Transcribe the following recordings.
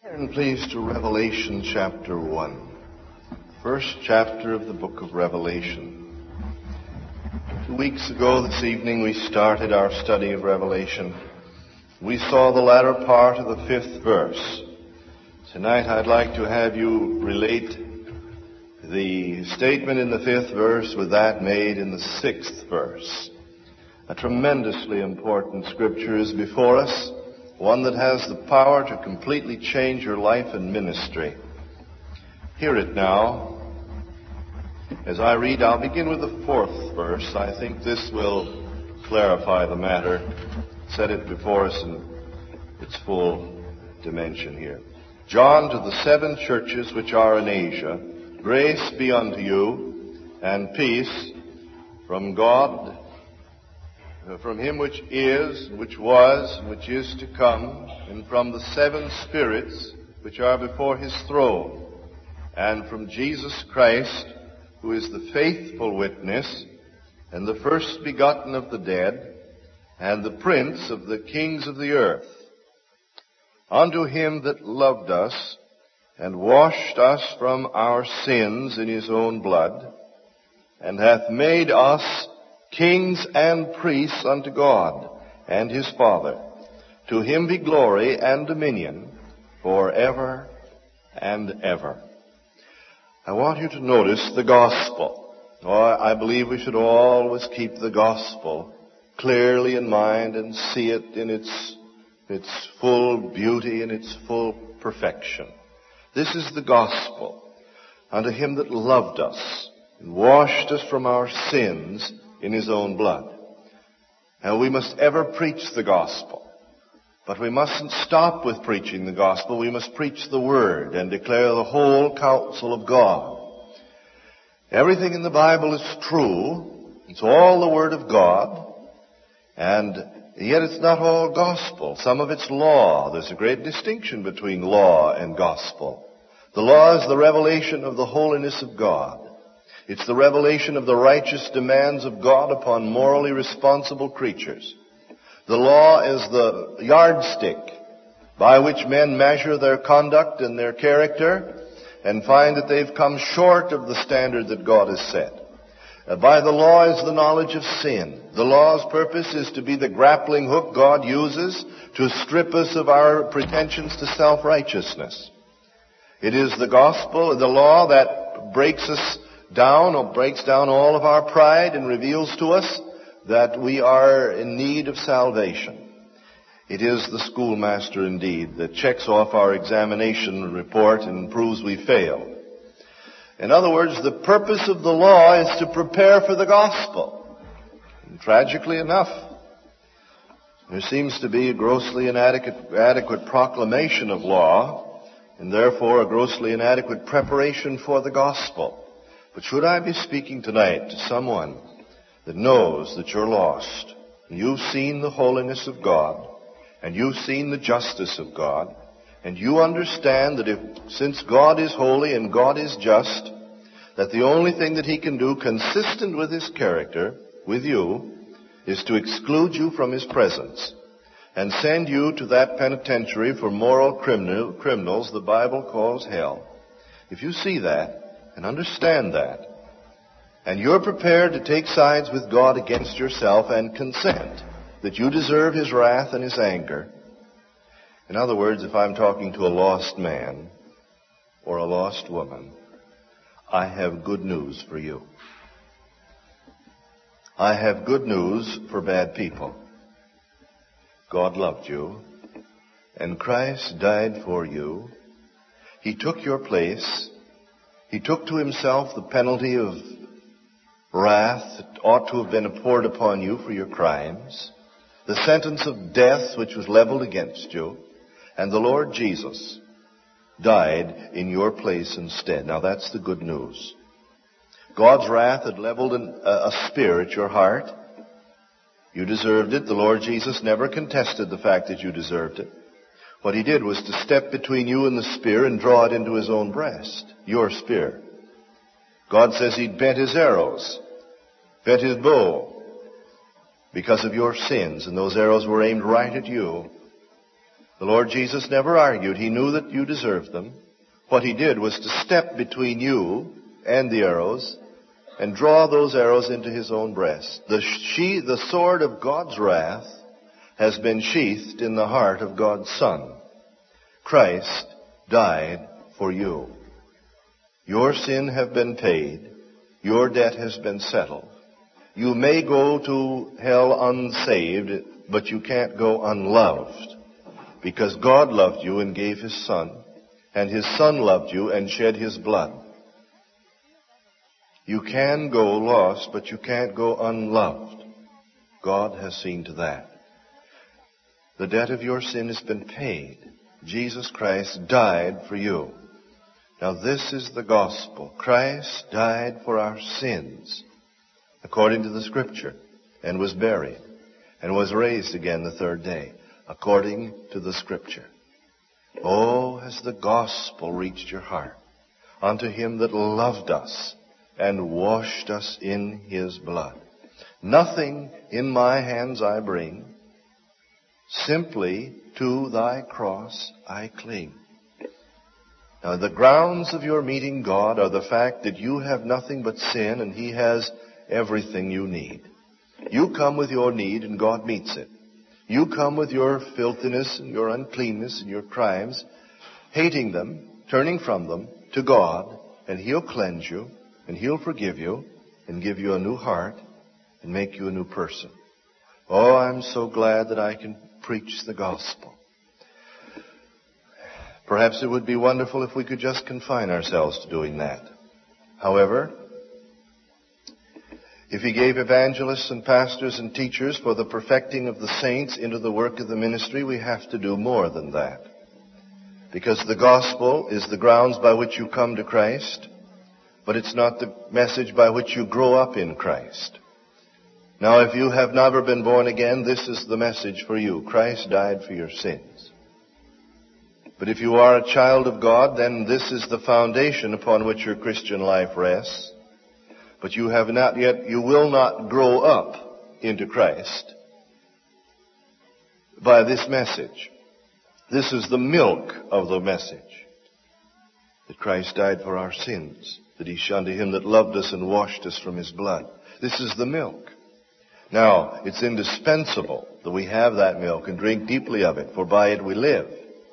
Turn please to Revelation chapter 1. First chapter of the book of Revelation. 2 weeks ago this evening we started our study of Revelation. We saw the latter part of the 5th verse. Tonight I'd like to have you relate the statement in the 5th verse with that made in the 6th verse. A tremendously important scripture is before us. One that has the power to completely change your life and ministry. Hear it now. As I read, I'll begin with the 4th verse. I think this will clarify the matter, set it before us in its full dimension here. John, to the 7 churches which are in Asia, grace be unto you and peace from God, from him which is, which was, and which is to come, and from the 7 spirits which are before his throne, and from Jesus Christ, who is the faithful witness, and the first begotten of the dead, and the prince of the kings of the earth. Unto him that loved us, and washed us from our sins in his own blood, and hath made us kings and priests unto God and his Father. To him be glory and dominion forever and ever. I want you to notice the gospel. I believe we should always keep the gospel clearly in mind and see it in its full beauty and its full perfection. This is the gospel. Unto him that loved us and washed us from our sins in his own blood. Now we must ever preach the gospel. But we mustn't stop with preaching the gospel. We must preach the word and declare the whole counsel of God. Everything in the Bible is true. It's all the word of God. And yet it's not all gospel. Some of it's law. There's a great distinction between law and gospel. The law is the revelation of the holiness of God. It's the revelation of the righteous demands of God upon morally responsible creatures. The law is the yardstick by which men measure their conduct and their character and find that they've come short of the standard that God has set. By the law is the knowledge of sin. The law's purpose is to be the grappling hook God uses to strip us of our pretensions to self-righteousness. It is the gospel, the law, that breaks us down or breaks down all of our pride and reveals to us that we are in need of salvation. It is the schoolmaster indeed that checks off our examination report and proves we failed. In other words, the purpose of the law is to prepare for the gospel. And tragically enough, there seems to be a grossly inadequate proclamation of law, and therefore a grossly inadequate preparation for the gospel. But should I be speaking tonight to someone that knows that you're lost, and you've seen the holiness of God, and you've seen the justice of God, and you understand that since God is holy and God is just, that the only thing that he can do consistent with his character, with you, is to exclude you from his presence and send you to that penitentiary for moral criminals the Bible calls hell. If you see that, and understand that, and you're prepared to take sides with God against yourself and consent that you deserve his wrath and his anger. In other words, if I'm talking to a lost man or a lost woman, I have good news for you. I have good news for bad people. God loved you, and Christ died for you. He took your place. He took to himself the penalty of wrath that ought to have been poured upon you for your crimes, the sentence of death which was leveled against you, and the Lord Jesus died in your place instead. Now that's the good news. God's wrath had leveled a spear at your heart. You deserved it. The Lord Jesus never contested the fact that you deserved it. What he did was to step between you and the spear and draw it into his own breast, your spear. God says he bent his arrows, bent his bow, because of your sins, and those arrows were aimed right at you. The Lord Jesus never argued. He knew that you deserved them. What he did was to step between you and the arrows and draw those arrows into his own breast. The sword of God's wrath has been sheathed in the heart of God's Son. Christ died for you. Your sin have been paid. Your debt has been settled. You may go to hell unsaved, but you can't go unloved, because God loved you and gave his Son, and his Son loved you and shed his blood. You can go lost, but you can't go unloved. God has seen to that. The debt of your sin has been paid. Jesus Christ died for you. Now this is the gospel. Christ died for our sins, according to the Scripture, and was buried, and was raised again the third day, according to the Scripture. Oh, has the gospel reached your heart? Unto him that loved us and washed us in his blood. Nothing in my hands I bring, simply to thy cross I cling. Now, the grounds of your meeting God are the fact that you have nothing but sin and he has everything you need. You come with your need and God meets it. You come with your filthiness and your uncleanness and your crimes, hating them, turning from them to God, and he'll cleanse you and he'll forgive you and give you a new heart and make you a new person. Oh, I'm so glad that I can preach the gospel. Perhaps it would be wonderful if we could just confine ourselves to doing that. However, if he gave evangelists and pastors and teachers for the perfecting of the saints into the work of the ministry, we have to do more than that. Because the gospel is the grounds by which you come to Christ, but it's not the message by which you grow up in Christ. Now, if you have never been born again, this is the message for you. Christ died for your sins. But if you are a child of God, then this is the foundation upon which your Christian life rests. But you have not yet, you will not grow up into Christ by this message. This is the milk of the message. That Christ died for our sins. That unto him that loved us and washed us from his blood. This is the milk. Now, it's indispensable that we have that milk and drink deeply of it, for by it we live.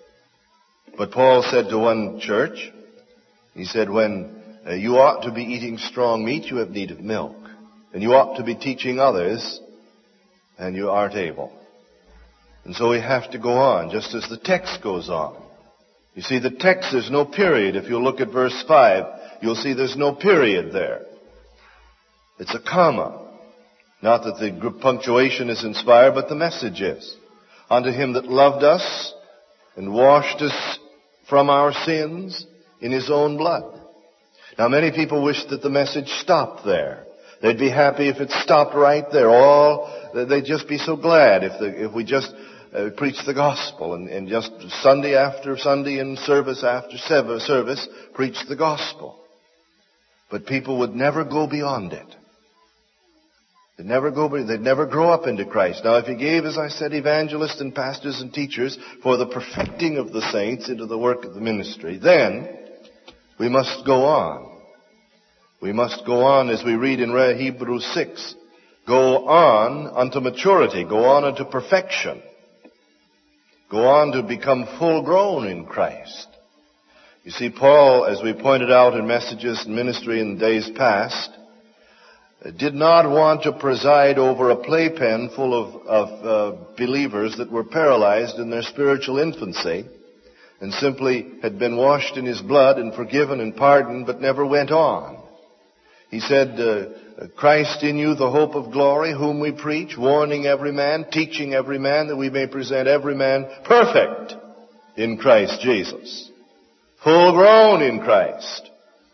But Paul said to one church, he said, when you ought to be eating strong meat, you have need of milk. And you ought to be teaching others, and you aren't able. And so we have to go on, just as the text goes on. You see, the text, there's no period. If you look at verse 5, you'll see there's no period there. It's a comma. Not that the punctuation is inspired, but the message is. Unto him that loved us and washed us from our sins in his own blood. Now, many people wish that the message stopped there. They'd be happy if it stopped right there. They'd just be so glad if we just preach the gospel and just Sunday after Sunday and service after service preach the gospel. But people would never go beyond it. They'd never grow up into Christ. Now, if he gave, as I said, evangelists and pastors and teachers for the perfecting of the saints into the work of the ministry, then we must go on. We must go on, as we read in Hebrews 6. Go on unto maturity. Go on unto perfection. Go on to become full grown in Christ. You see, Paul, as we pointed out in messages and ministry in days past, did not want to preside over a playpen full of believers that were paralyzed in their spiritual infancy and simply had been washed in his blood and forgiven and pardoned but never went on. He said, Christ in you, the hope of glory, whom we preach, warning every man, teaching every man, that we may present every man perfect in Christ Jesus. Full grown in Christ.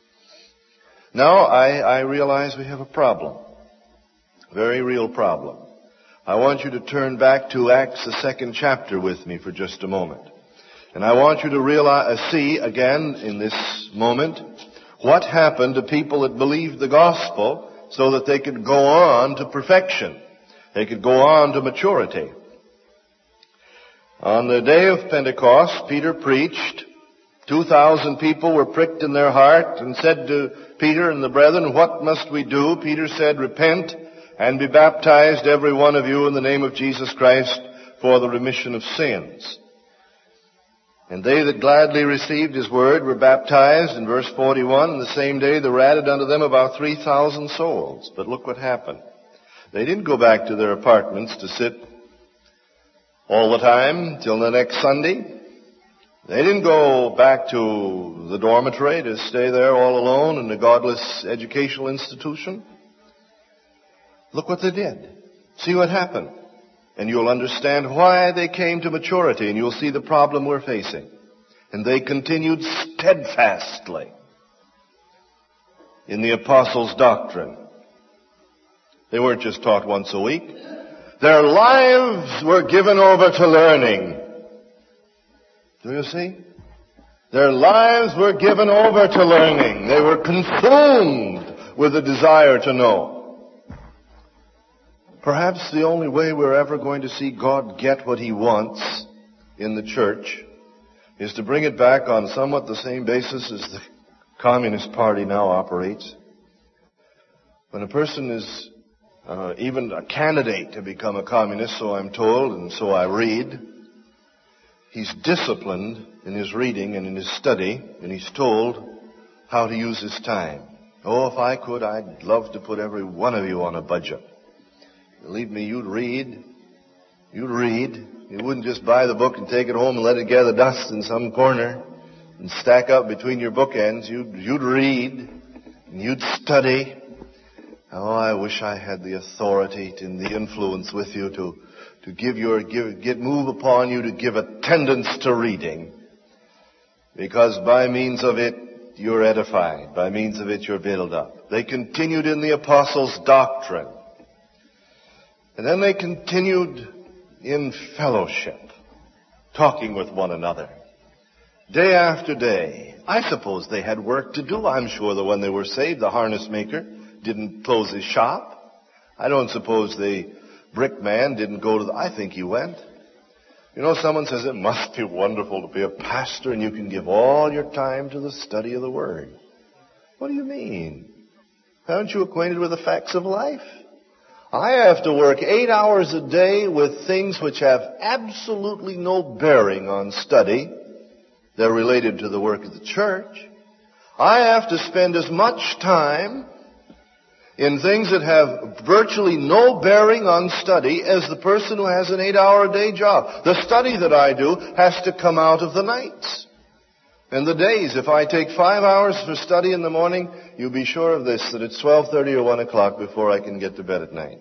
Now, I realize we have a problem. A very real problem. I want you to turn back to Acts, the 2nd chapter with me for just a moment. And I want you to see again in this moment what happened to people that believed the gospel so that they could go on to perfection. They could go on to maturity. On the day of Pentecost, Peter preached. 2,000 people were pricked in their heart and said to Peter and the brethren, "What must we do?" Peter said, "Repent and be baptized, every one of you, in the name of Jesus Christ for the remission of sins." And they that gladly received his word were baptized. In verse 41, and the same day there were added unto them about 3,000 souls. But look what happened. They didn't go back to their apartments to sit all the time till the next Sunday. They didn't go back to the dormitory to stay there all alone in a godless educational institution. Look what they did. See what happened. And you'll understand why they came to maturity, and you'll see the problem we're facing. And they continued steadfastly in the apostles' doctrine. They weren't just taught once a week. Their lives were given over to learning. Do you see? Their lives were given over to learning. They were consumed with a desire to know. Perhaps the only way we're ever going to see God get what he wants in the church is to bring it back on somewhat the same basis as the Communist Party now operates. When a person is even a candidate to become a communist, so I'm told and so I read, he's disciplined in his reading and in his study, and he's told how to use his time. Oh, if I could, I'd love to put every one of you on a budget. Believe me, you'd read. You wouldn't just buy the book and take it home and let it gather dust in some corner and stack up between your bookends. You'd read and you'd study. Oh, I wish I had the authority and the influence with you to move upon you to give attendance to reading. Because by means of it, you're edified. By means of it, you're built up. They continued in the apostles' doctrine. And then they continued in fellowship, talking with one another, day after day. I suppose they had work to do. I'm sure that when they were saved, the harness maker didn't close his shop. I don't suppose the brick man didn't go to I think he went. You know, someone says it must be wonderful to be a pastor and you can give all your time to the study of the Word. What do you mean? Aren't you acquainted with the facts of life? I have to work 8 hours a day with things which have absolutely no bearing on study. They're related to the work of the church. I have to spend as much time in things that have virtually no bearing on study as the person who has an 8-hour-a-day job. The study that I do has to come out of the nights and the days. If I take 5 hours for study in the morning, you be sure of this, that it's 12:30 or 1 o'clock before I can get to bed at night.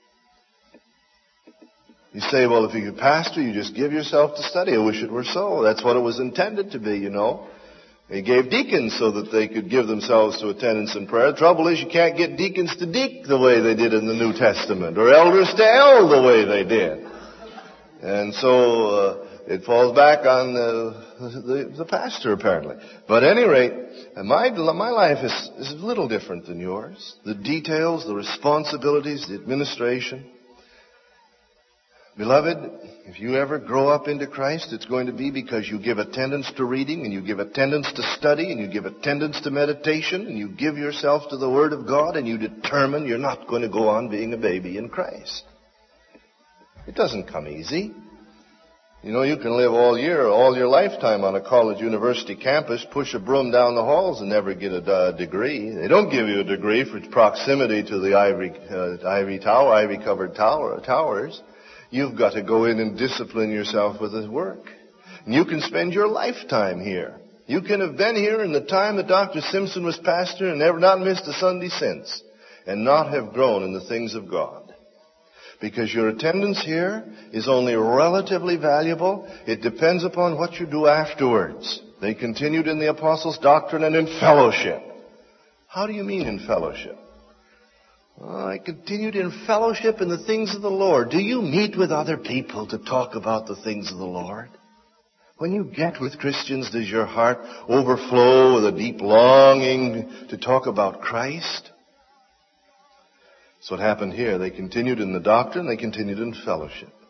You say, well, if you're a pastor, you just give yourself to study. I wish it were so. That's what it was intended to be, you know. He gave deacons so that they could give themselves to attendance in prayer. The trouble is you can't get deacons to deek the way they did in the New Testament, or elders to eld the way they did. And so it falls back on the pastor, apparently. But at any rate, my life is a little different than yours. The details, the responsibilities, the administration. Beloved, if you ever grow up into Christ, it's going to be because you give attendance to reading, and you give attendance to study, and you give attendance to meditation, and you give yourself to the Word of God, and you determine you're not going to go on being a baby in Christ. It doesn't come easy. You know, you can live all your lifetime on a college university campus, push a broom down the halls and never get a degree. They don't give you a degree for proximity to the ivy-covered towers. You've got to go in and discipline yourself with His work. And you can spend your lifetime here. You can have been here in the time that Dr. Simpson was pastor and never not missed a Sunday since, and not have grown in the things of God. Because your attendance here is only relatively valuable. It depends upon what you do afterwards. They continued in the apostles' doctrine and in fellowship. How do you mean in fellowship? I continued in fellowship in the things of the Lord. Do you meet with other people to talk about the things of the Lord? When you get with Christians, does your heart overflow with a deep longing to talk about Christ? That's what happened here. They continued in the doctrine. They continued in fellowship.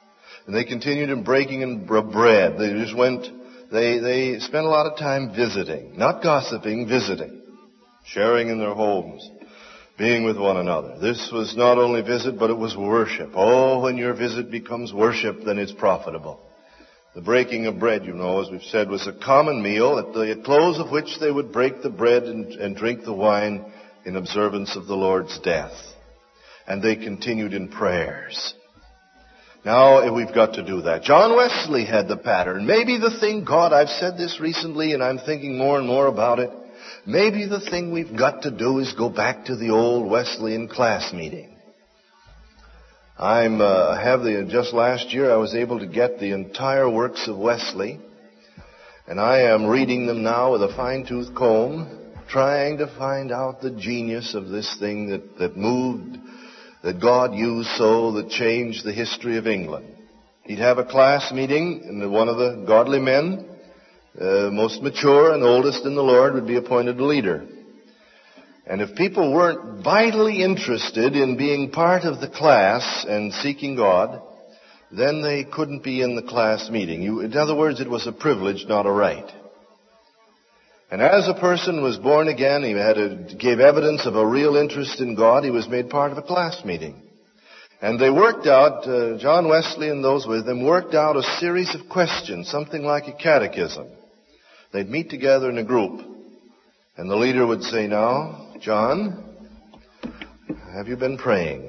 And they continued in breaking in bread. They spent a lot of time visiting, not gossiping, visiting, sharing in their homes, being with one another. This was not only visit, but it was worship. Oh, when your visit becomes worship, then it's profitable. The breaking of bread, as we've said, was a common meal, at the close of which they would break the bread and drink the wine in observance of the Lord's death. And they continued in prayers. Now, we've got to do that. John Wesley had the pattern. Maybe the thing, I've said this recently and I'm thinking more and more about it. Maybe the thing we've got to do is go back to the old Wesleyan class meeting. Just last year I was able to get the entire works of Wesley, and I am reading them now with a fine-tooth comb, trying to find out the genius of this thing that moved, that God used that changed the history of England. He'd have a class meeting, and one of the godly men, most mature and oldest in the Lord, would be appointed a leader. And if people weren't vitally interested in being part of the class and seeking God, then they couldn't be in the class meeting. In other words, it was a privilege, not a right. And as a person was born again, he gave evidence of a real interest in God, he was made part of a class meeting. And they worked out, John Wesley and those with him worked out a series of questions, something like a catechism. They'd meet together in a group. And the leader would say, "Now, John, have you been praying?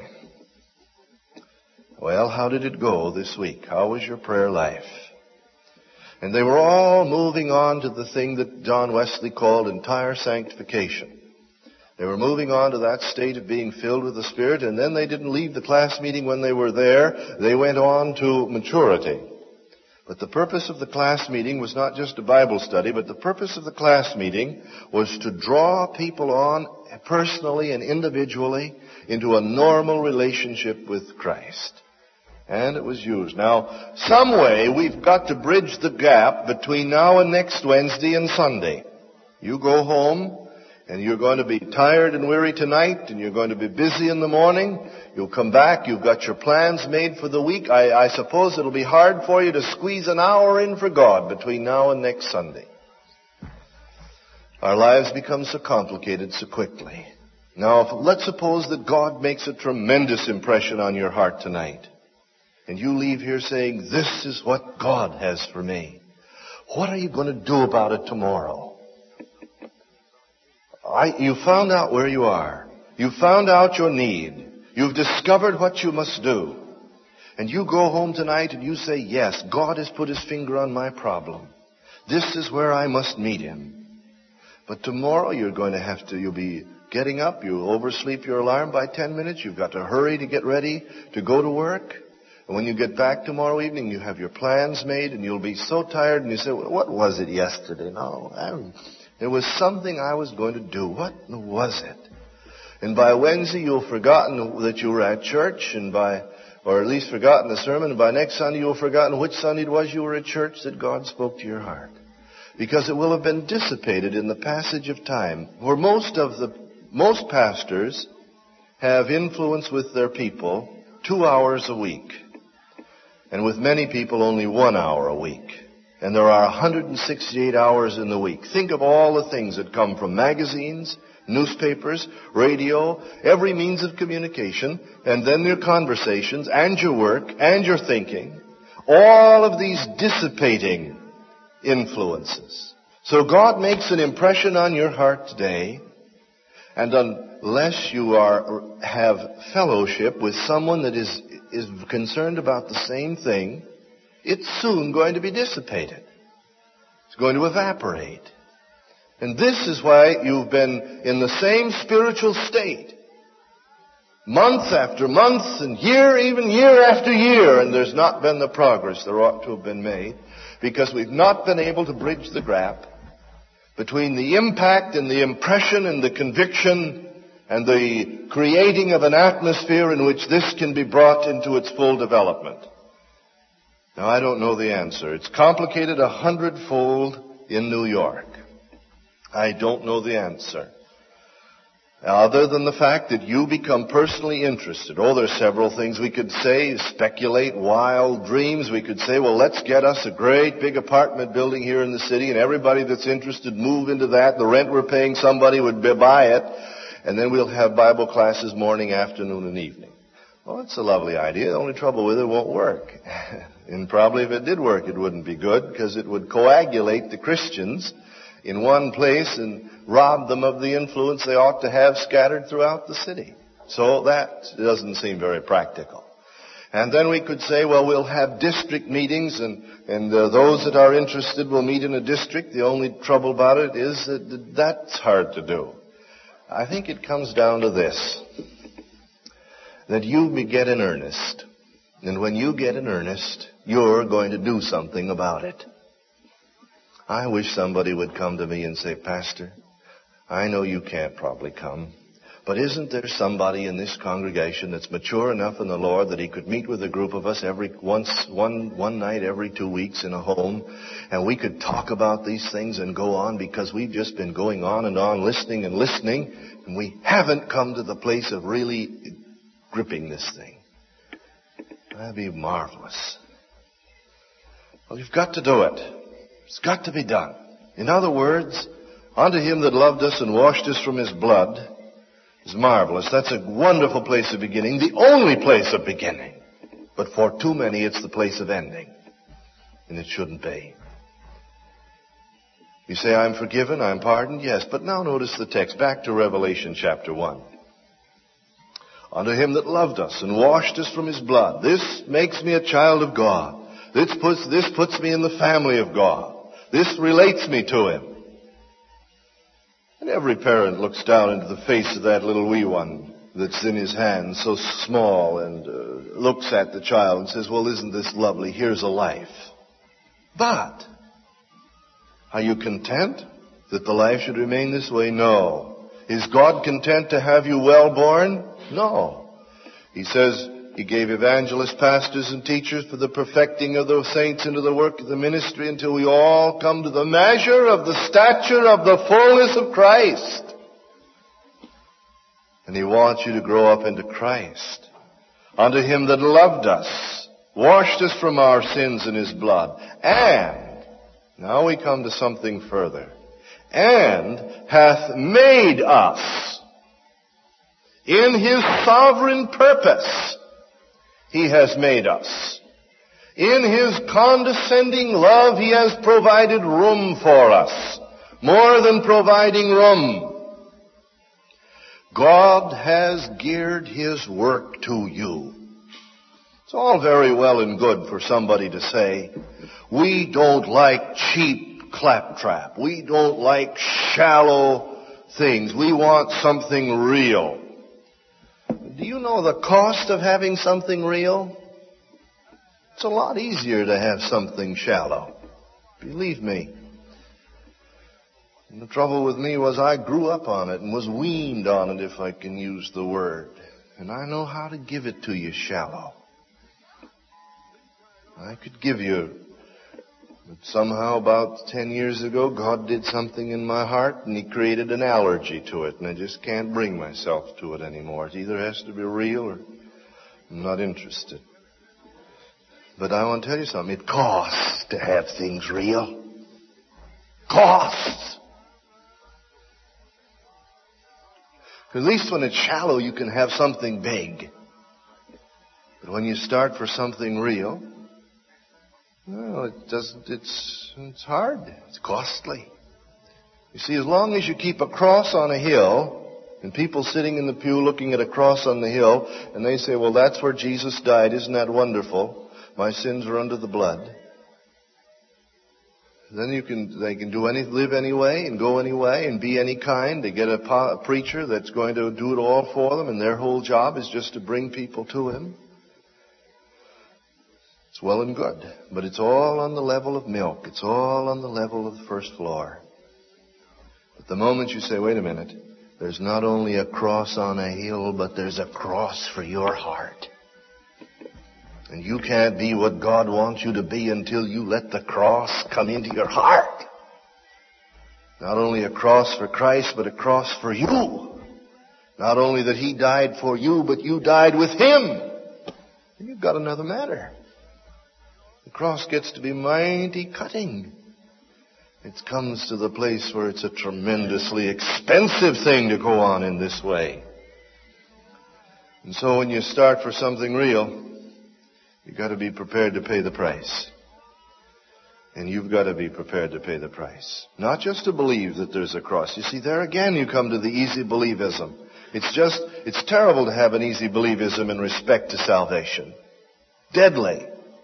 Well, how did it go this week? How was your prayer life?" And they were all moving on to the thing that John Wesley called entire sanctification. They were moving on to that state of being filled with the Spirit, and then they didn't leave the class meeting when they were there. They went on to maturity. But the purpose of the class meeting was not just a Bible study, but the purpose of the class meeting was to draw people on personally and individually into a normal relationship with Christ. And it was used. Now, some way we've got to bridge the gap between now and next Wednesday and Sunday. You go home, and you're going to be tired and weary tonight, and you're going to be busy in the morning. You'll come back, you've got your plans made for the week. I suppose it'll be hard for you to squeeze an hour in for God between now and next Sunday. Our lives become so complicated so quickly. Now, let's suppose that God makes a tremendous impression on your heart tonight, and you leave here saying, "This is what God has for me." What are you going to do about it tomorrow? You found out where you are. You found out your need. You've discovered what you must do. And you go home tonight and you say, "Yes, God has put His finger on my problem. This is where I must meet Him." But tomorrow you'll be getting up. You'll oversleep your alarm by 10 minutes. You've got to hurry to get ready to go to work. And when you get back tomorrow evening, you have your plans made and you'll be so tired and you say, "Well, what was it yesterday?" There was something I was going to do. What was it? And by Wednesday, you'll have forgotten that you were at church, or at least forgotten the sermon. And by next Sunday, you'll have forgotten which Sunday it was you were at church that God spoke to your heart. Because it will have been dissipated in the passage of time. Where most pastors have influence with their people 2 hours a week. And with many people, only 1 hour a week. And there are 168 hours in the week. Think of all the things that come from magazines, newspapers, radio, every means of communication, and then your conversations, and your work, and your thinking. All of these dissipating influences. So God makes an impression on your heart today, and unless you have fellowship with someone that is concerned about the same thing, it's soon going to be dissipated. It's going to evaporate. And this is why you've been in the same spiritual state, month after month and even year after year, and there's not been the progress there ought to have been made, because we've not been able to bridge the gap between the impact and the impression and the conviction and the creating of an atmosphere in which this can be brought into its full development. Now, I don't know the answer. It's complicated 100-fold in New York. I don't know the answer. Other than the fact that you become personally interested. Oh, there's several things we could say, speculate, wild dreams. We could say, well, let's get us a great big apartment building here in the city, and everybody that's interested move into that. The rent we're paying, somebody would buy it, and then we'll have Bible classes morning, afternoon, and evening. Well, it's a lovely idea. The only trouble with it won't work. And probably if it did work, it wouldn't be good, because it would coagulate the Christians in one place and rob them of the influence they ought to have scattered throughout the city. So that doesn't seem very practical. And then we could say, well, we'll have district meetings, and those that are interested will meet in a district. The only trouble about it is that that's hard to do. I think it comes down to this, that you get in earnest. And when you get in earnest, you're going to do something about it. I wish somebody would come to me and say, Pastor, I know you can't probably come, but isn't there somebody in this congregation that's mature enough in the Lord that he could meet with a group of us one night every 2 weeks in a home, and we could talk about these things and go on, because we've just been going on and on, listening, and we haven't come to the place of really gripping this thing. That'd be marvelous. Well, you've got to do it. It's got to be done. In other words, unto him that loved us and washed us from his blood is marvelous. That's a wonderful place of beginning, the only place of beginning. But for too many, it's the place of ending. And it shouldn't be. You say, I'm forgiven, I'm pardoned, yes. But now notice the text. Back to Revelation chapter 1. Unto him that loved us and washed us from his blood. This makes me a child of God. This puts me in the family of God. This relates me to him. And every parent looks down into the face of that little wee one that's in his hand, so small, and looks at the child and says, well, isn't this lovely? Here's a life. But are you content that the life should remain this way? No. Is God content to have you well born? No. He says, he gave evangelists, pastors, and teachers for the perfecting of the saints into the work of the ministry until we all come to the measure of the stature of the fullness of Christ. And he wants you to grow up into Christ. Unto him that loved us, washed us from our sins in his blood, and, now we come to something further, and hath made us in his sovereign purpose. He has made us. In his condescending love, he has provided room for us. More than providing room. God has geared his work to you. It's all very well and good for somebody to say, we don't like cheap claptrap. We don't like shallow things. We want something real. Do you know the cost of having something real? It's a lot easier to have something shallow. Believe me. And the trouble with me was I grew up on it and was weaned on it, if I can use the word. And I know how to give it to you shallow. I could give you. But somehow about 10 years ago, God did something in my heart and he created an allergy to it. And I just can't bring myself to it anymore. It either has to be real or I'm not interested. But I want to tell you something. It costs to have things real. Costs. At least when it's shallow, you can have something big. But when you start for something real, well, it's hard. It's costly. You see, as long as you keep a cross on a hill, and people sitting in the pew looking at a cross on the hill, and they say, well, that's where Jesus died. Isn't that wonderful? My sins are under the blood. Then they can live anyway and go anyway and be any kind. They get a preacher that's going to do it all for them, and their whole job is just to bring people to him. It's well and good, but it's all on the level of milk. It's all on the level of the first floor. But the moment you say, wait a minute, there's not only a cross on a hill, but there's a cross for your heart. And you can't be what God wants you to be until you let the cross come into your heart. Not only a cross for Christ, but a cross for you. Not only that He died for you, but you died with Him. And you've got another matter. The cross gets to be mighty cutting. It comes to the place where it's a tremendously expensive thing to go on in this way. And so when you start for something real, you've got to be prepared to pay the price. And you've got to be prepared to pay the price. Not just to believe that there's a cross. You see, there again you come to the easy believism. It's terrible to have an easy believism in respect to salvation. Deadly.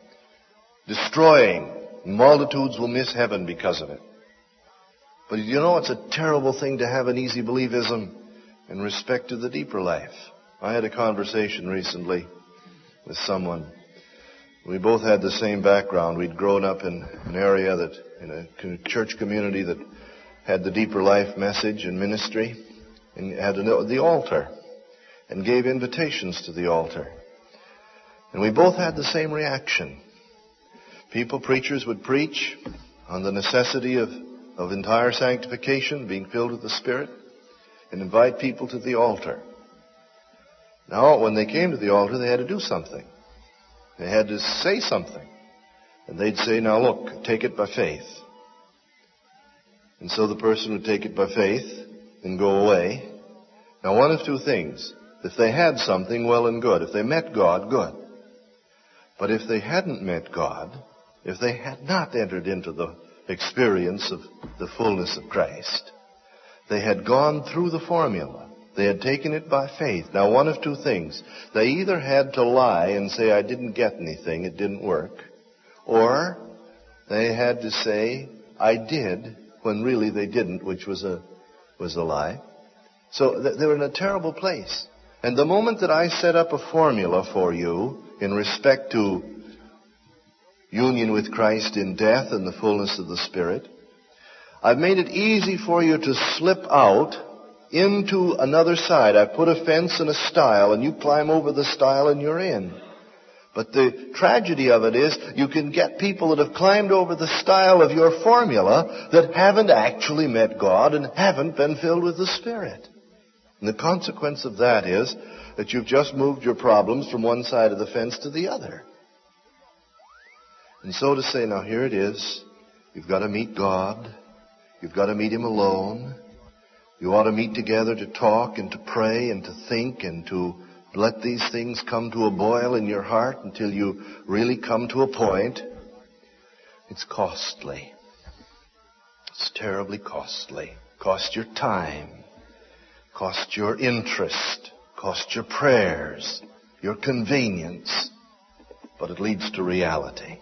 Destroying. Multitudes will miss heaven because of it. But you know, it's a terrible thing to have an easy believism in respect to the deeper life. I had a conversation recently with someone. We both had the same background. We'd grown up in an area in a church community that had the deeper life message and ministry, and had the altar, and gave invitations to the altar. And we both had the same reaction. Preachers would preach on the necessity of entire sanctification, being filled with the Spirit, and invite people to the altar. Now, when they came to the altar, they had to do something. They had to say something. And they'd say, now look, take it by faith. And so the person would take it by faith and go away. Now, one of two things. If they had something, well and good. If they met God, good. But if they hadn't met God, if they had not entered into the experience of the fullness of Christ, they had gone through the formula. They had taken it by faith. Now, one of two things. They either had to lie and say, I didn't get anything, it didn't work. Or they had to say, I did, when really they didn't, which was a lie. So they were in a terrible place. And the moment that I set up a formula for you in respect to union with Christ in death and the fullness of the Spirit, I've made it easy for you to slip out into another side. I've put a fence and a stile, and you climb over the stile and you're in. But the tragedy of it is you can get people that have climbed over the stile of your formula that haven't actually met God and haven't been filled with the Spirit. And the consequence of that is that you've just moved your problems from one side of the fence to the other. And so to say, now here it is. You've got to meet God. You've got to meet Him alone. You ought to meet together to talk and to pray and to think and to let these things come to a boil in your heart until you really come to a point. It's costly. It's terribly costly. Cost your time. Cost your interest. Cost your prayers. Your convenience. But it leads to reality.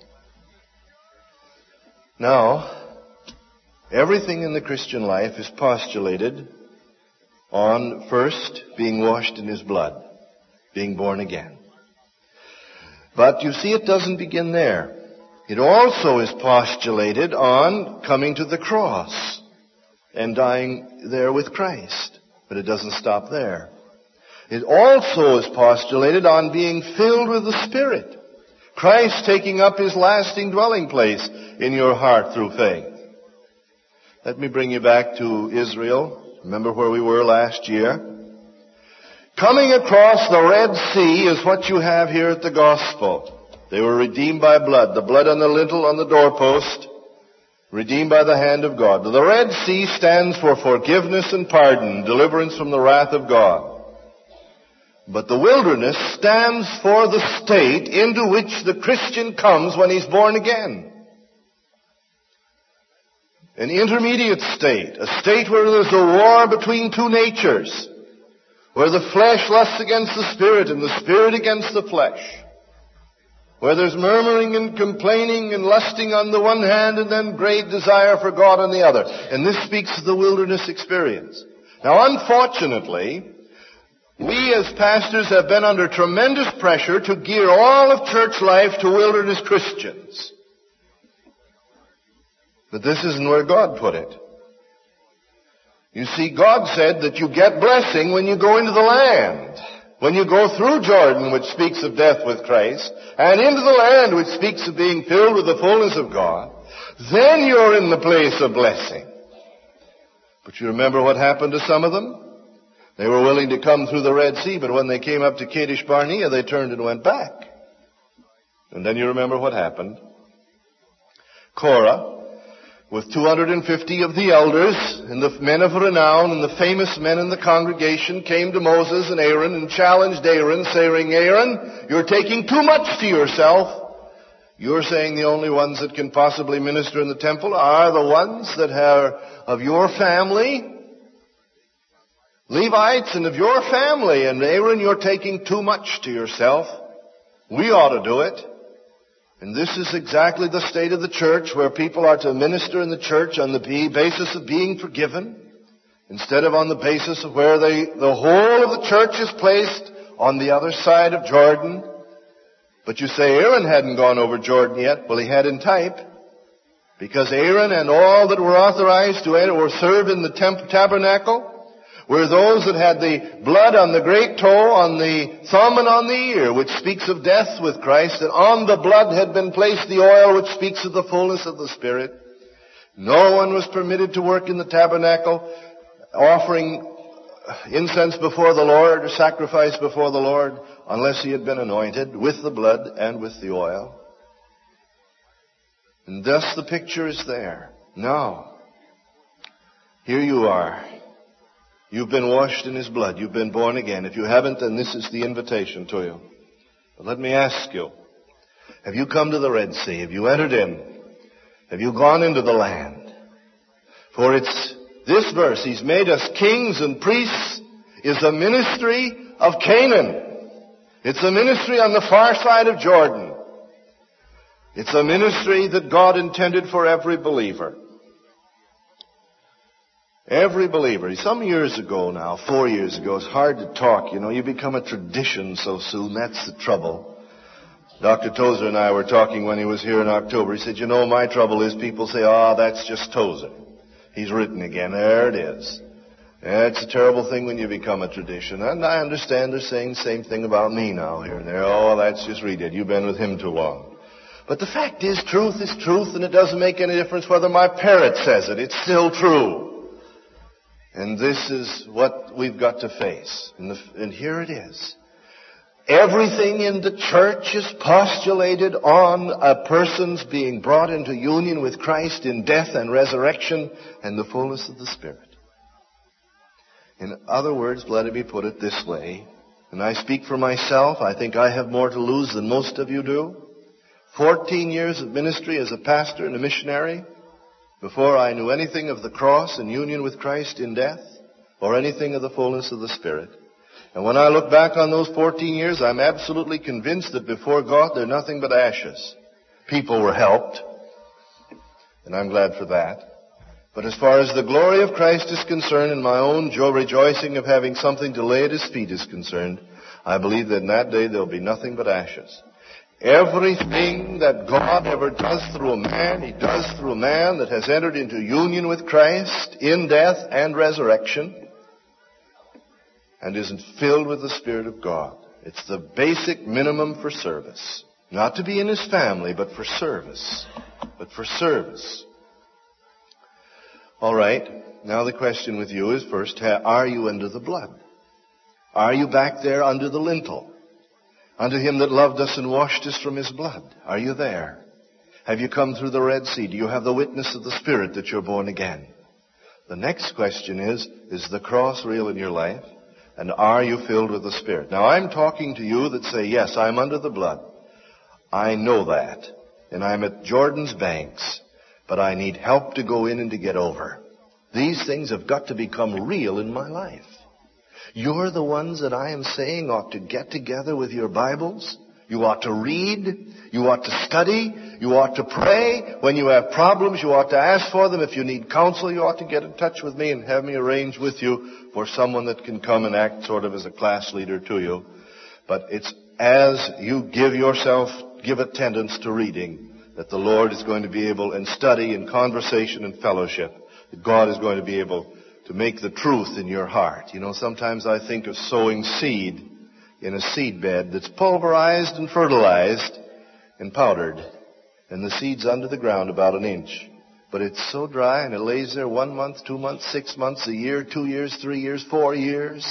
Now, everything in the Christian life is postulated on first being washed in His blood, being born again. But you see, it doesn't begin there. It also is postulated on coming to the cross and dying there with Christ. But it doesn't stop there. It also is postulated on being filled with the Spirit. Christ taking up His lasting dwelling place in your heart through faith. Let me bring you back to Israel. Remember where we were last year? Coming across the Red Sea is what you have here at the gospel. They were redeemed by blood. The blood on the lintel, on the doorpost, redeemed by the hand of God. The Red Sea stands for forgiveness and pardon, deliverance from the wrath of God. But the wilderness stands for the state into which the Christian comes when he's born again. An intermediate state, a state where there's a war between two natures, where the flesh lusts against the Spirit and the Spirit against the flesh, where there's murmuring and complaining and lusting on the one hand and then great desire for God on the other. And this speaks of the wilderness experience. Now, unfortunately, we as pastors have been under tremendous pressure to gear all of church life to wilderness Christians. But this isn't where God put it. You see, God said that you get blessing when you go into the land. When you go through Jordan, which speaks of death with Christ, and into the land, which speaks of being filled with the fullness of God, then you're in the place of blessing. But you remember what happened to some of them? They were willing to come through the Red Sea, but when they came up to Kadesh Barnea, they turned and went back. And then you remember what happened. Korah, with 250 of the elders and the men of renown and the famous men in the congregation, came to Moses and Aaron and challenged Aaron, saying, Aaron, you're taking too much to yourself. You're saying the only ones that can possibly minister in the temple are the ones that are of your family, Levites and of your family. And Aaron, you're taking too much to yourself. We ought to do it. And this is exactly the state of the church, where people are to minister in the church on the basis of being forgiven, instead of on the basis of where the whole of the church is placed on the other side of Jordan. But you say Aaron hadn't gone over Jordan yet. Well, he had in type, because Aaron and all that were authorized to enter or serve in the tabernacle were those that had the blood on the great toe, on the thumb, and on the ear, which speaks of death with Christ. And on the blood had been placed the oil, which speaks of the fullness of the Spirit. No one was permitted to work in the tabernacle, offering incense before the Lord, or sacrifice before the Lord, unless he had been anointed with the blood and with the oil. And thus the picture is there. Now, here you are. You've been washed in His blood. You've been born again. If you haven't, then this is the invitation to you. But let me ask you, have you come to the Red Sea? Have you entered in? Have you gone into the land? For it's this verse, He's made us kings and priests, is a ministry of Canaan. It's a ministry on the far side of Jordan. It's a ministry that God intended for every believer. Every believer. Some years ago now, 4 years ago, it's hard to talk. You become a tradition so soon. That's the trouble. Dr. Tozer and I were talking when he was here in October. He said, my trouble is people say, that's just Tozer. He's written again. There it is. It's a terrible thing when you become a tradition. And I understand they're saying the same thing about me now here and there. That's just redid. You've been with him too long. But the fact is truth, and it doesn't make any difference whether my parrot says it. It's still true. And this is what we've got to face. And here it is. Everything in the church is postulated on a person's being brought into union with Christ in death and resurrection and the fullness of the Spirit. In other words, let me put it this way, and I speak for myself. I think I have more to lose than most of you do. 14 years of ministry as a pastor and a missionary before I knew anything of the cross and union with Christ in death or anything of the fullness of the Spirit. And when I look back on those 14 years, I'm absolutely convinced that before God, they're nothing but ashes. People were helped, and I'm glad for that. But as far as the glory of Christ is concerned and my own rejoicing of having something to lay at His feet is concerned, I believe that in that day there'll be nothing but ashes. Everything that God ever does through a man, He does through a man that has entered into union with Christ in death and resurrection and is filled with the Spirit of God. It's the basic minimum for service. Not to be in His family, but for service. All right. Now the question with you is first, are you under the blood? Are you back there under the lintel? Unto Him that loved us and washed us from His blood. Are you there? Have you come through the Red Sea? Do you have the witness of the Spirit that you're born again? The next question is the cross real in your life? And are you filled with the Spirit? Now I'm talking to you that say, yes, I'm under the blood. I know that. And I'm at Jordan's banks. But I need help to go in and to get over. These things have got to become real in my life. You're the ones that I am saying ought to get together with your Bibles. You ought to read. You ought to study. You ought to pray. When you have problems, you ought to ask for them. If you need counsel, you ought to get in touch with me and have me arrange with you for someone that can come and act sort of as a class leader to you. But it's as you give attendance to reading, that the Lord is going to be able, and study and conversation and fellowship, that God is going to be able to make the truth in your heart. Sometimes I think of sowing seed in a seed bed that's pulverized and fertilized and powdered. And the seed's under the ground about an inch. But it's so dry and it lays there 1 month, 2 months, 6 months, a year, 2 years, 3 years, 4 years.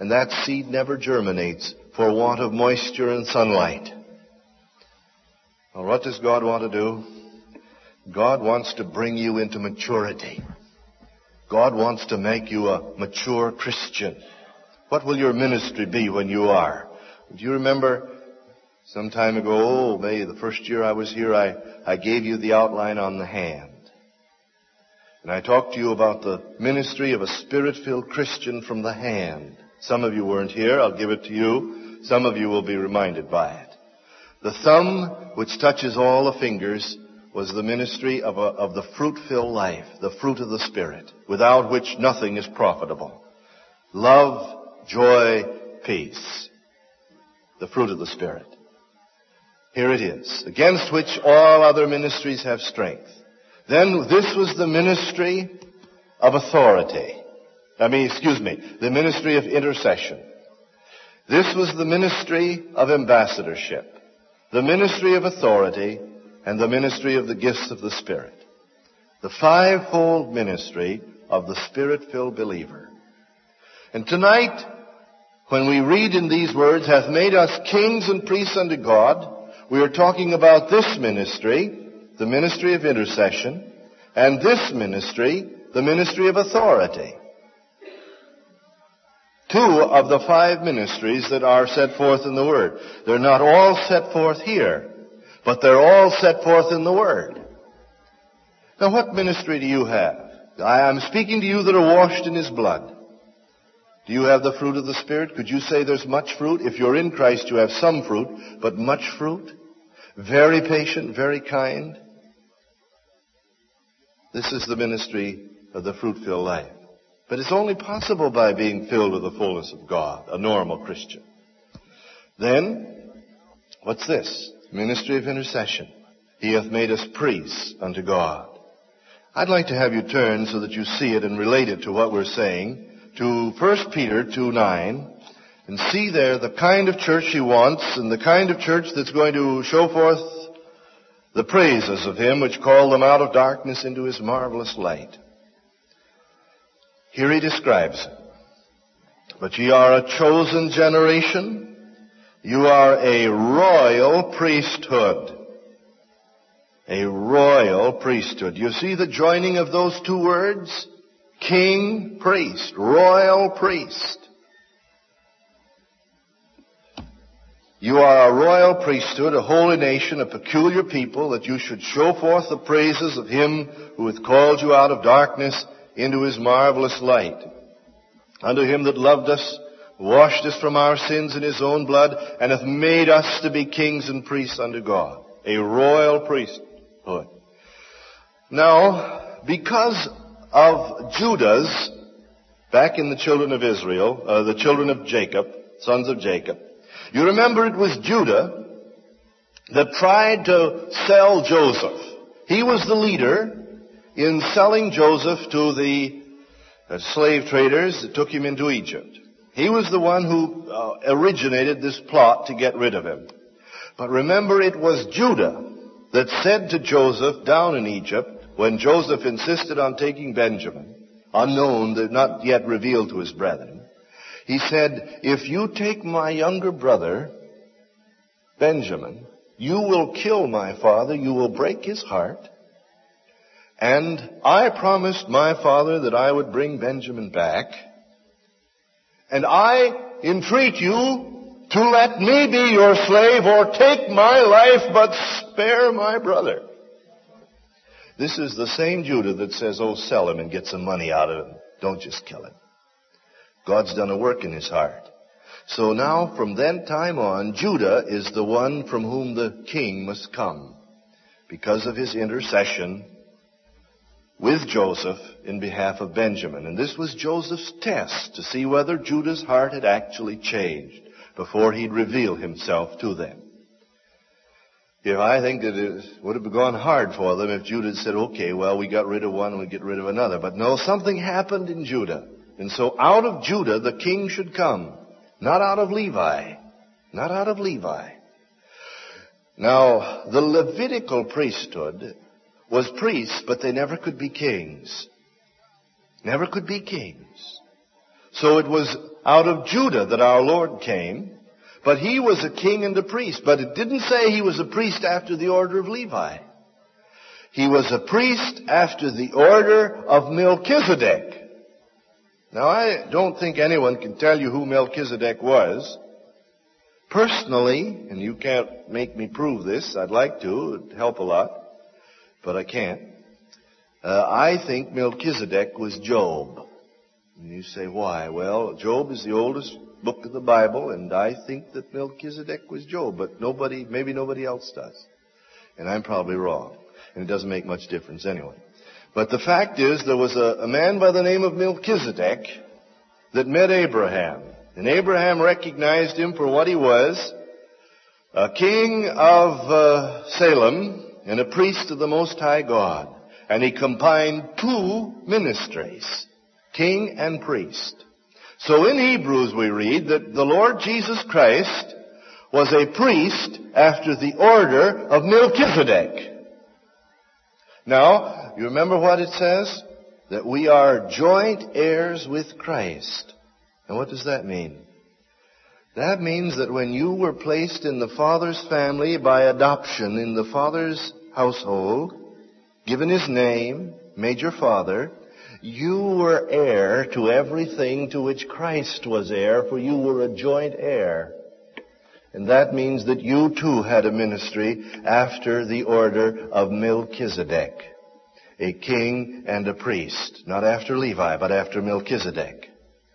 and that seed never germinates for want of moisture and sunlight. Well, what does God want to do? God wants to bring you into maturity. God wants to make you a mature Christian. What will your ministry be when you are? Do you remember some time ago, maybe the first year I was here, I gave you the outline on the hand. And I talked to you about the ministry of a Spirit-filled Christian from the hand. Some of you weren't here. I'll give it to you. Some of you will be reminded by it. The thumb, which touches all the fingers, was the ministry of the fruit-filled life, the fruit of the Spirit, without which nothing is profitable. Love, joy, peace. The fruit of the Spirit. Here it is, against which all other ministries have strength. Then this was the ministry of authority. The ministry of intercession. This was the ministry of ambassadorship, the ministry of authority, and the ministry of the gifts of the Spirit. The fivefold ministry of the Spirit-filled believer. And tonight, when we read in these words, hath made us kings and priests unto God, we are talking about this ministry, the ministry of intercession, and this ministry, the ministry of authority. Two of the five ministries that are set forth in the Word. They're not all set forth here, but they're all set forth in the Word. Now, what ministry do you have? I am speaking to you that are washed in His blood. Do you have the fruit of the Spirit? Could you say there's much fruit? If you're in Christ, you have some fruit, but much fruit? Very patient, very kind. This is the ministry of the fruit-filled life. But it's only possible by being filled with the fullness of God, a normal Christian. Then, what's this? Ministry of intercession. He hath made us priests unto God. I'd like to have you turn so that you see it and relate it to what we're saying to 1 Peter 2:9. And see there the kind of church He wants and the kind of church that's going to show forth the praises of Him which called them out of darkness into His marvelous light. Here he describes it. But ye are a chosen generation. You are a royal priesthood. A royal priesthood. You see the joining of those two words? King, priest, royal priest. You are a royal priesthood, a holy nation, a peculiar people, that you should show forth the praises of Him who hath called you out of darkness into His marvelous light. Unto Him that loved us, washed us from our sins in His own blood, and hath made us to be kings and priests unto God. A royal priesthood. Now, because of Judah's, back in the children of Israel, the children of Jacob, sons of Jacob, you remember it was Judah that tried to sell Joseph. He was the leader in selling Joseph to the slave traders that took him into Egypt. He was the one who originated this plot to get rid of him. But remember, it was Judah that said to Joseph down in Egypt, when Joseph insisted on taking Benjamin, unknown, not yet revealed to his brethren, he said, if you take my younger brother, Benjamin, you will kill my father, you will break his heart. And I promised my father that I would bring Benjamin back. And I entreat you to let me be your slave or take my life, but spare my brother. This is the same Judah that says, oh, sell him and get some money out of him. Don't just kill him. God's done a work in his heart. So now, from that time on, Judah is the one from whom the king must come, because of his intercession with Joseph in behalf of Benjamin. And this was Joseph's test to see whether Judah's heart had actually changed before he'd reveal himself to them. I think that it would have gone hard for them if Judah had said, okay, well, we got rid of one, we get rid of another. But no, something happened in Judah. And so out of Judah the king should come, not out of Levi. Not out of Levi. Now, the Levitical priesthood was priests, but they never could be kings. Never could be kings. So it was out of Judah that our Lord came, but he was a king and a priest. But it didn't say he was a priest after the order of Levi. He was a priest after the order of Melchizedek. Now, I don't think anyone can tell you who Melchizedek was. Personally, and you can't make me prove this, I'd like to, it'd help a lot, but I can't. I think Melchizedek was Job. And you say, why? Well, Job is the oldest book of the Bible, and I think that Melchizedek was Job, but maybe nobody else does. And I'm probably wrong. And it doesn't make much difference anyway. But the fact is, there was a man by the name of Melchizedek that met Abraham. And Abraham recognized him for what he was, a king of Salem and a priest of the Most High God. And he combined two ministries, king and priest. So in Hebrews we read that the Lord Jesus Christ was a priest after the order of Melchizedek. Now, you remember what it says? That we are joint heirs with Christ. And what does that mean? That means that when you were placed in the Father's family by adoption in the Father's household, given his name, made your father, you were heir to everything to which Christ was heir, for you were a joint heir. And that means that you too had a ministry after the order of Melchizedek, a king and a priest. Not after Levi, but after Melchizedek.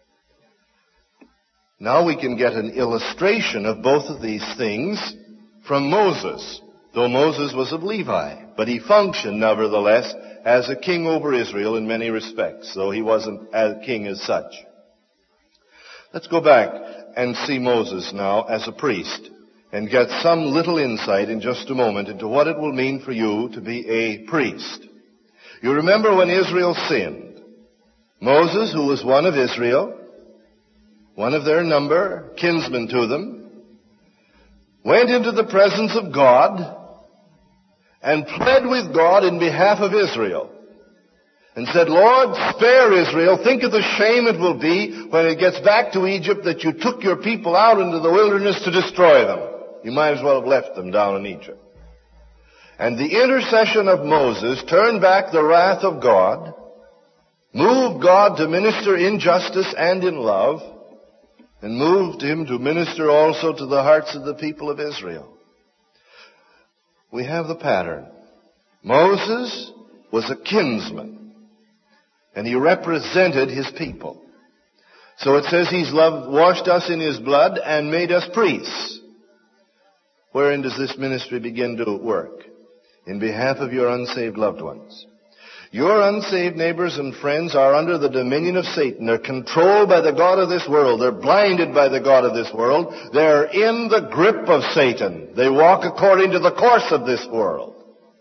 Now we can get an illustration of both of these things from Moses, though Moses was of Levi. But he functioned, nevertheless, as a king over Israel in many respects, though he wasn't a king as such. Let's go back and see Moses now as a priest and get some little insight in just a moment into what it will mean for you to be a priest. You remember when Israel sinned, Moses, who was one of Israel, one of their number, kinsman to them, went into the presence of God and pled with God in behalf of Israel and said, Lord, spare Israel. Think of the shame it will be when it gets back to Egypt that you took your people out into the wilderness to destroy them. You might as well have left them down in Egypt. And the intercession of Moses turned back the wrath of God, moved God to minister in justice and in love, and moved him to minister also to the hearts of the people of Israel. We have the pattern. Moses was a kinsman, and he represented his people. So it says he's washed us in his blood and made us priests. Wherein does this ministry begin to work? In behalf of your unsaved loved ones. Your unsaved neighbors and friends are under the dominion of Satan. They're controlled by the god of this world. They're blinded by the god of this world. They're in the grip of Satan. They walk according to the course of this world.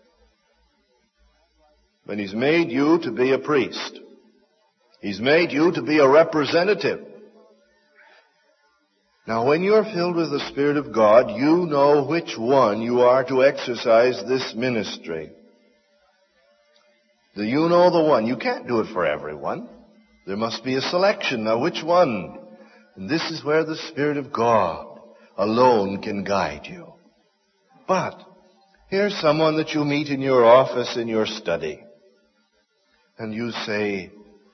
But he's made you to be a priest. He's made you to be a representative. Now, when you're filled with the Spirit of God, you know which one you are to exercise this ministry. Do you know the one? You can't do it for everyone. There must be a selection. Now, which one? And this is where the Spirit of God alone can guide you. But here's someone that you meet in your office, in your study. And you say,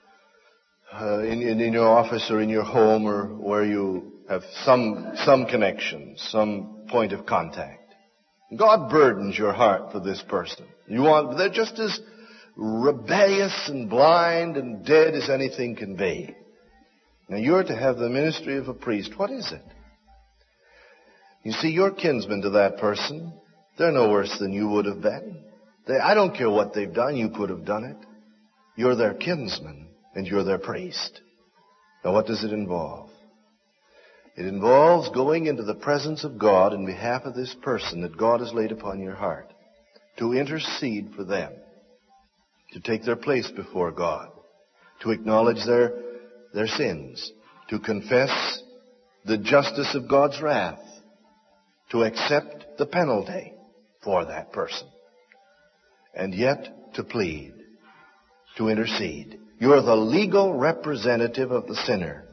in your office or in your home or where you have some connection, some point of contact. God burdens your heart for this person. They're just as rebellious and blind and dead as anything can be. Now you're to have the ministry of a priest. What is it? You see, you're kinsman to that person. They're no worse than you would have been. I don't care what they've done, you could have done it. You're their kinsman and you're their priest. Now what does it involve? It involves going into the presence of God in behalf of this person that God has laid upon your heart, to intercede for them, to take their place before God, to acknowledge their sins, to confess the justice of God's wrath, to accept the penalty for that person, and yet to plead, to intercede. You're the legal representative of the sinner.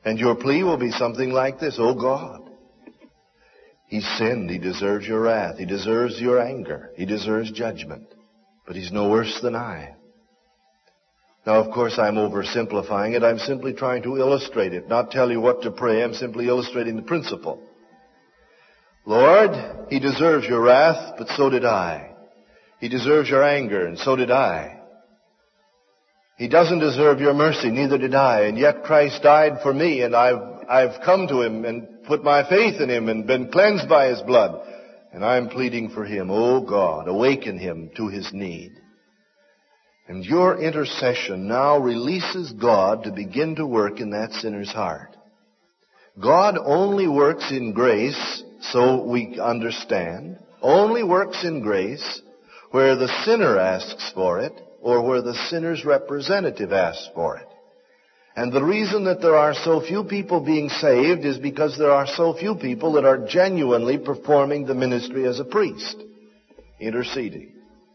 And your plea will be something like this: "Oh God, he's sinned. He deserves your wrath. He deserves your anger. He deserves judgment. But he's no worse than I." Now, of course, I'm oversimplifying it. I'm simply trying to illustrate it, not tell you what to pray. I'm simply illustrating the principle. Lord, he deserves your wrath, but so did I. He deserves your anger, and so did I. He doesn't deserve your mercy, neither did I. And yet Christ died for me, and I've come to him and put my faith in him and been cleansed by his blood. And I'm pleading for him. Oh God, awaken him to his need. And your intercession now releases God to begin to work in that sinner's heart. God only works in grace, so we understand, only works in grace where the sinner asks for it or where the sinner's representative asks for it. And the reason that there are so few people being saved is because there are so few people that are genuinely performing the ministry as a priest, interceding.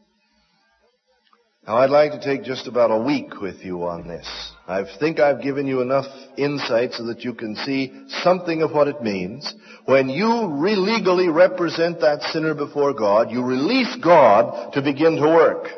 Now, I'd like to take just about a week with you on this. I think I've given you enough insight so that you can see something of what it means. When you legally represent that sinner before God, you release God to begin to work.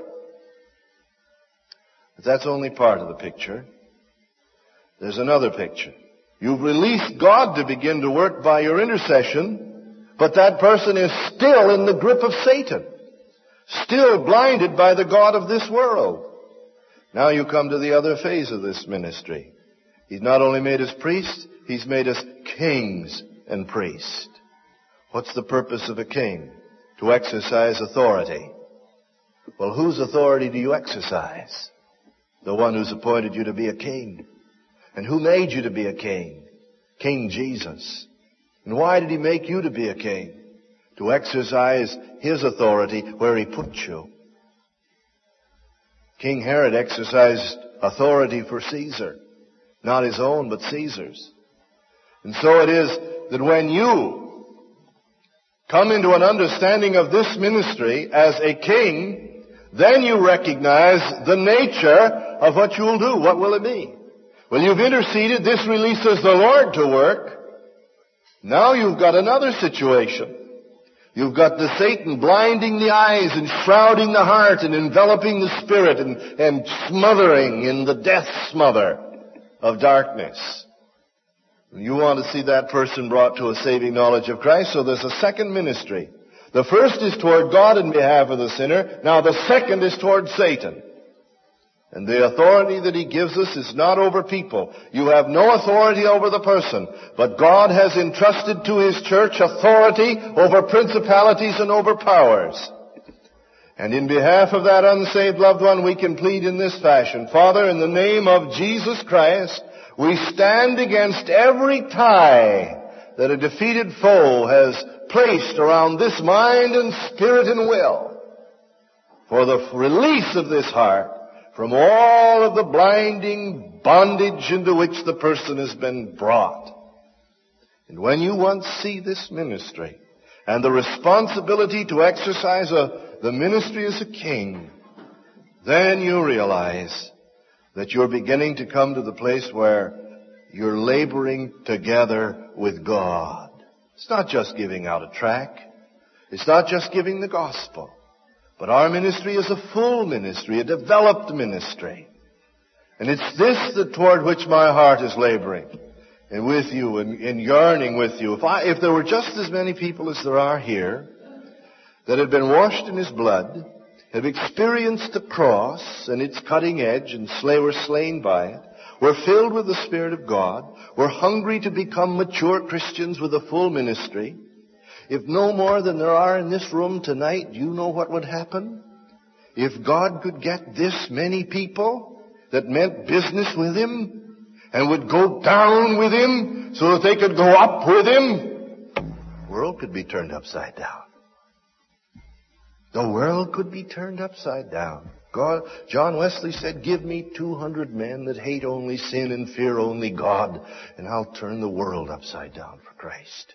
But that's only part of the picture. There's another picture. You've released God to begin to work by your intercession, but that person is still in the grip of Satan. Still blinded by the god of this world. Now you come to the other phase of this ministry. He's not only made us priests, he's made us kings and priests. What's the purpose of a king? To exercise authority. Well, whose authority do you exercise? The one who's appointed you to be a king. And who made you to be a king? King Jesus. And why did he make you to be a king? To exercise his authority where he put you. King Herod exercised authority for Caesar. Not his own, but Caesar's. And so it is that when you come into an understanding of this ministry as a king, then you recognize the nature of what you will do. What will it be? Well, you've interceded. This releases the Lord to work. Now you've got another situation. You've got the Satan blinding the eyes and shrouding the heart and enveloping the spirit and smothering in the death smother of darkness. You want to see that person brought to a saving knowledge of Christ, so there's a second ministry. The first is toward God in behalf of the sinner. Now the second is toward Satan. And the authority that he gives us is not over people. You have no authority over the person, but God has entrusted to his church authority over principalities and over powers. And in behalf of that unsaved loved one, we can plead in this fashion: Father, in the name of Jesus Christ, we stand against every tie that a defeated foe has placed around this mind and spirit and will, for the release of this heart from all of the blinding bondage into which the person has been brought. And when you once see this ministry and the responsibility to exercise the ministry as a king, then you realize that you're beginning to come to the place where you're laboring together with God. It's not just giving out a tract. It's not just giving the gospel. But our ministry is a full ministry, a developed ministry. And it's this that toward which my heart is laboring, and with you, and yearning with you. If there were just as many people as there are here that had been washed in his blood, have experienced the cross and its cutting edge, and were slain by it, were filled with the Spirit of God, were hungry to become mature Christians with a full ministry, if no more than there are in this room tonight, do you know what would happen? If God could get this many people that meant business with him and would go down with him so that they could go up with him, the world could be turned upside down. The world could be turned upside down. John Wesley said, "Give me 200 men that hate only sin and fear only God, and I'll turn the world upside down for Christ."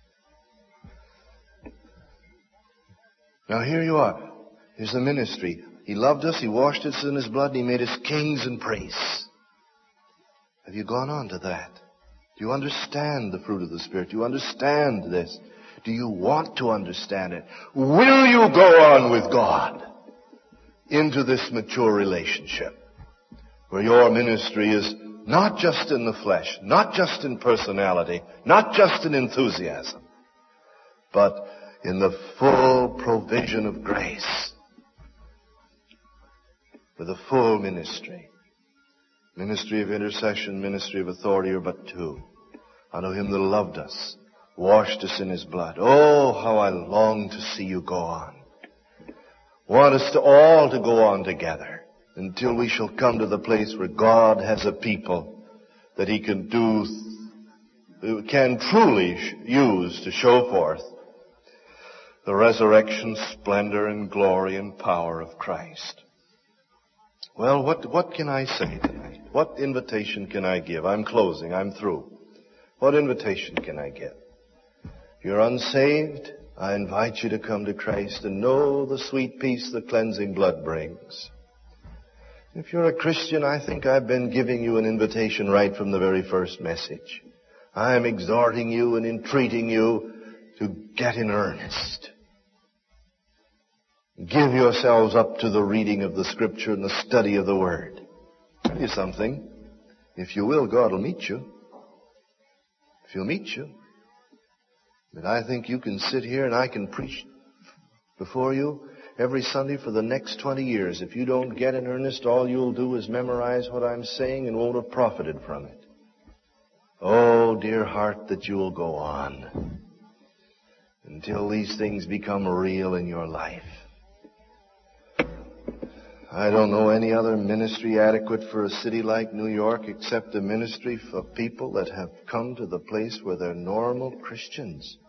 Now here you are. Here's the ministry. He loved us, he washed us in his blood, and he made us kings and priests. Have you gone on to that? Do you understand the fruit of the Spirit? Do you understand this? Do you want to understand it? Will you go on with God into this mature relationship where your ministry is not just in the flesh, not just in personality, not just in enthusiasm, but in the full provision of grace, with a full ministry? Ministry of intercession, ministry of authority are but two. Unto him that loved us, washed us in his blood. Oh, how I long to see you go on. Want us to all to go on together until we shall come to the place where God has a people that he can truly use to show forth the resurrection, splendor, and glory and power of Christ. Well, what can I say tonight? What invitation can I give? I'm closing. I'm through. What invitation can I give? If you're unsaved, I invite you to come to Christ and know the sweet peace the cleansing blood brings. If you're a Christian, I think I've been giving you an invitation right from the very first message. I am exhorting you and entreating you to get in earnest. Give yourselves up to the reading of the Scripture and the study of the Word. I'll tell you something. If you will, God will meet you. If he'll meet you. But I think you can sit here and I can preach before you every Sunday for the next 20 years. If you don't get in earnest, all you'll do is memorize what I'm saying and won't have profited from it. Oh, dear heart, that you will go on until these things become real in your life. I don't know any other ministry adequate for a city like New York except a ministry for people that have come to the place where they're normal Christians.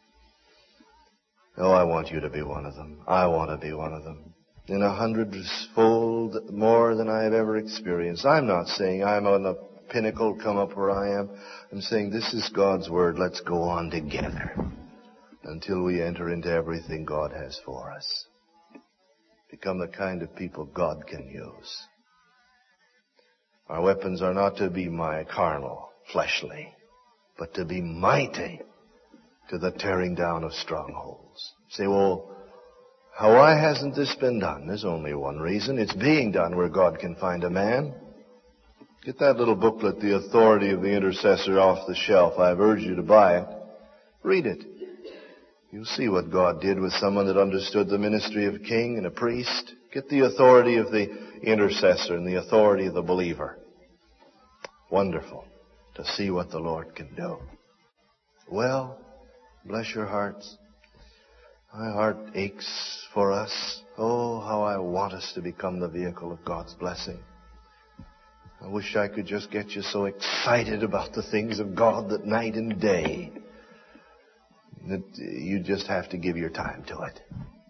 Oh, I want you to be one of them. I want to be one of them. In 100-fold more than I have ever experienced. I'm not saying I'm on the pinnacle, come up where I am. I'm saying this is God's Word. Let's go on together until we enter into everything God has for us. Become the kind of people God can use. Our weapons are not to be carnal, fleshly, but to be mighty to the tearing down of strongholds. Say, well, why hasn't this been done? There's only one reason. It's being done where God can find a man. Get that little booklet, The Authority of the Intercessor, off the shelf. I've urged you to buy it. Read it. You'll see what God did with someone that understood the ministry of a king and a priest. Get the authority of the intercessor and the authority of the believer. Wonderful to see what the Lord can do. Well, bless your hearts. My heart aches for us. Oh, how I want us to become the vehicle of God's blessing. I wish I could just get you so excited about the things of God that night and day that you just have to give your time to it.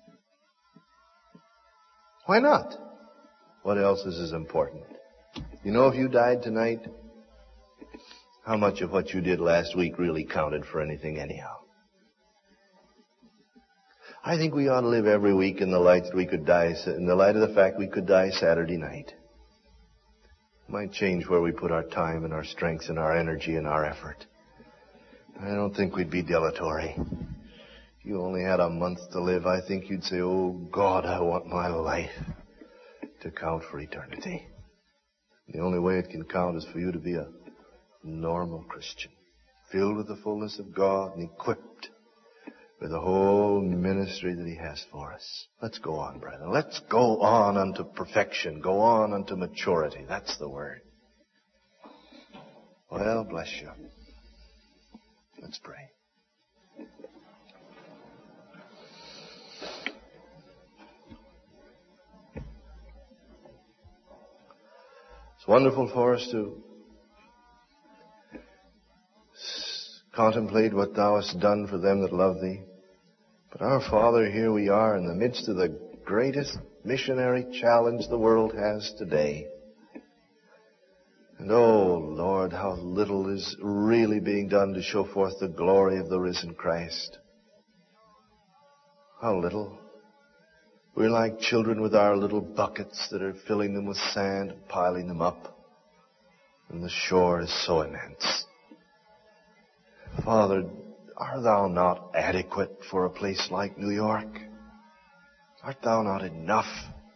Why not? What else is as important? You know, if you died tonight, how much of what you did last week really counted for anything anyhow? I think we ought to live every week in the light that we could die, in the light of the fact we could die Saturday night. It might change where we put our time and our strength and our energy and our effort. I don't think we'd be dilatory. If you only had a month to live, I think you'd say, oh God, I want my life to count for eternity. The only way it can count is for you to be a normal Christian, filled with the fullness of God and equipped with the whole ministry that He has for us. Let's go on, brethren. Let's go on unto perfection. Go on unto maturity. That's the word. Well, bless you. Let's pray. It's wonderful for us to contemplate what Thou hast done for them that love Thee. But our Father, here we are in the midst of the greatest missionary challenge the world has today. And oh, Lord, how little is really being done to show forth the glory of the risen Christ. How little. We're like children with our little buckets that are filling them with sand and piling them up. And the shore is so immense. Father, art thou not adequate for a place like New York? Art thou not enough?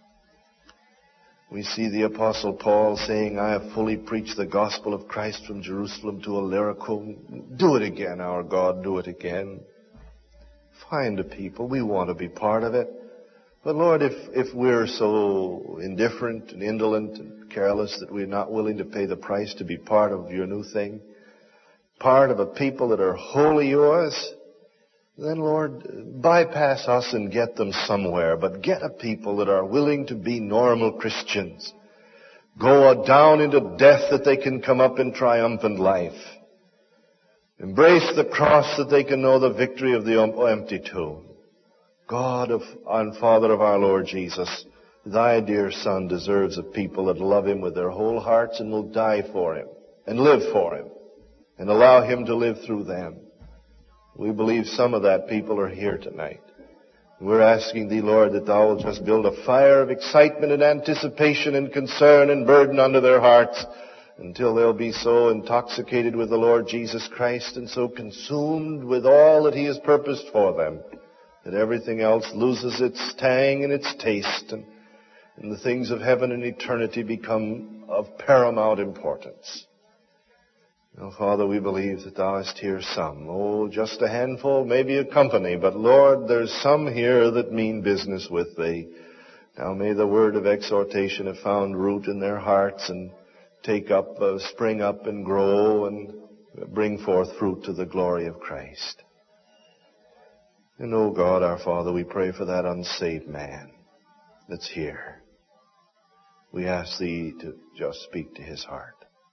We see the Apostle Paul saying, I have fully preached the gospel of Christ from Jerusalem to Illyricum. Do it again, our God, do it again. Find a people. We want to be part of it. But Lord, if we're so indifferent and indolent and careless that we're not willing to pay the price to be part of your new thing, part of a people that are wholly yours, then Lord, bypass us and get them somewhere, but get a people that are willing to be normal Christians. Go down into death that they can come up in triumphant life. Embrace the cross that they can know the victory of the empty tomb. God and Father of our Lord Jesus, thy dear Son deserves a people that love him with their whole hearts and will die for him and live for him and allow him to live through them. We believe some of that people are here tonight. We're asking thee, Lord, that thou will just build a fire of excitement and anticipation and concern and burden under their hearts until they'll be so intoxicated with the Lord Jesus Christ and so consumed with all that he has purposed for them that everything else loses its tang and its taste, and the things of heaven and eternity become of paramount importance. Now, Father, we believe that thou hast here some. Oh, just a handful, maybe a company, but Lord, there's some here that mean business with thee. Now may the word of exhortation have found root in their hearts and spring up and grow and bring forth fruit to the glory of Christ. And, oh God, our Father, we pray for that unsaved man that's here. We ask thee to just speak to his heart.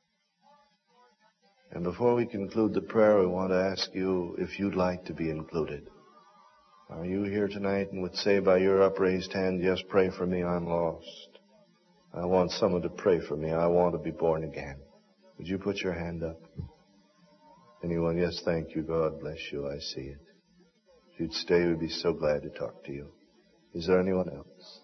And before we conclude the prayer, we want to ask you if you'd like to be included. Are you here tonight and would say by your upraised hand, yes, pray for me, I'm lost. I want someone to pray for me. I want to be born again. Would you put your hand up? Anyone? Yes, thank you. God bless you. I see it. If you'd stay, we'd be so glad to talk to you. Is there anyone else?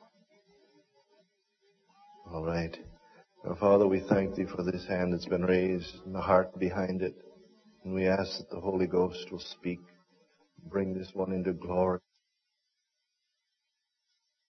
All right. Our Father, we thank thee for this hand that's been raised and the heart behind it. And we ask that the Holy Ghost will speak, bring this one into glory.